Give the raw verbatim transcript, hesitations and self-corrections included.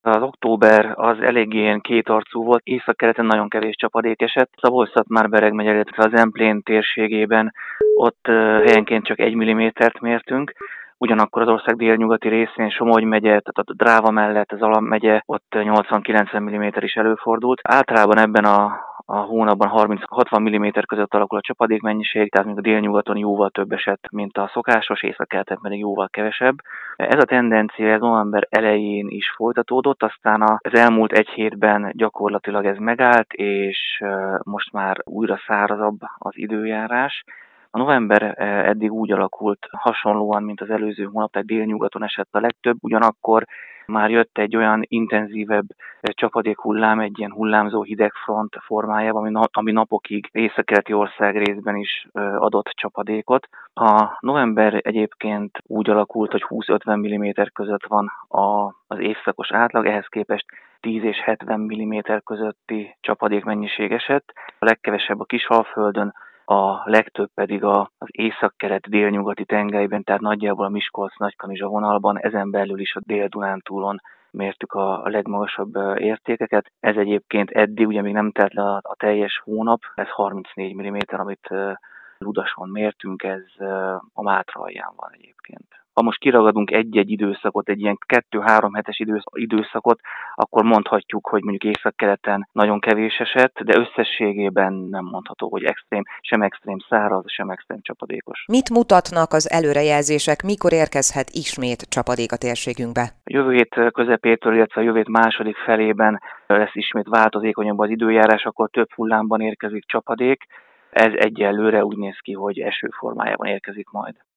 Az október az eléggé ilyen kétarcú volt, északkeleten nagyon kevés csapadék esett. Szabolcs-Szatmár-Bereg megye, illetve az Zemplén térségében ott helyenként csak egy millimétert mértünk. Ugyanakkor az ország délnyugati részén, Somogy megye, tehát a Dráva mellett, az Alam megye, ott nyolcvan-kilencven milliméter is előfordult. Általában ebben a a hónapban harminc-hatvan milliméter között alakul a csapadékmennyiség, tehát még a délnyugaton jóval több esett, mint a szokásos, északkeleten pedig jóval kevesebb. Ez a tendencia ez november elején is folytatódott, aztán az elmúlt egy hétben gyakorlatilag ez megállt, és most már újra szárazabb az időjárás. A november eddig úgy alakult hasonlóan, mint az előző hónap, tehát délnyugaton esett a legtöbb, ugyanakkor már jött egy olyan intenzívebb csapadékhullám, egy ilyen hullámzó hidegfront formájában, ami napokig északkeleti ország részben is adott csapadékot. A november egyébként úgy alakult, hogy húsz-ötven milliméter között van az évszakos átlag, ehhez képest tíz és hetven milliméter közötti csapadékmennyiség esett. A legkevesebb a Kisalföldön, a legtöbb pedig az északkelet délnyugati tengelyben, tehát nagyjából a Miskolc-Nagykanizsa vonalban, ezen belül is a Dél-Dunántúlon mértük a legmagasabb értékeket. Ez egyébként eddig, ugye még nem telt le a teljes hónap, ez harmincnégy milliméter, amit Ludason mértünk, ez a Mátra alján van egyébként. Ha most kiragadunk egy-egy időszakot, egy ilyen kettő-három hetes időszakot, akkor mondhatjuk, hogy mondjuk északkeleten nagyon kevés esett, de összességében nem mondható, hogy extrém, sem extrém száraz, sem extrém csapadékos. Mit mutatnak az előrejelzések, mikor érkezhet ismét csapadék a térségünkbe? A jövő hét közepétől, illetve a jövő hét második felében lesz ismét változékonyabb az időjárás, akkor több hullámban érkezik csapadék. Ez egyelőre úgy néz ki, hogy eső formájában érkezik majd.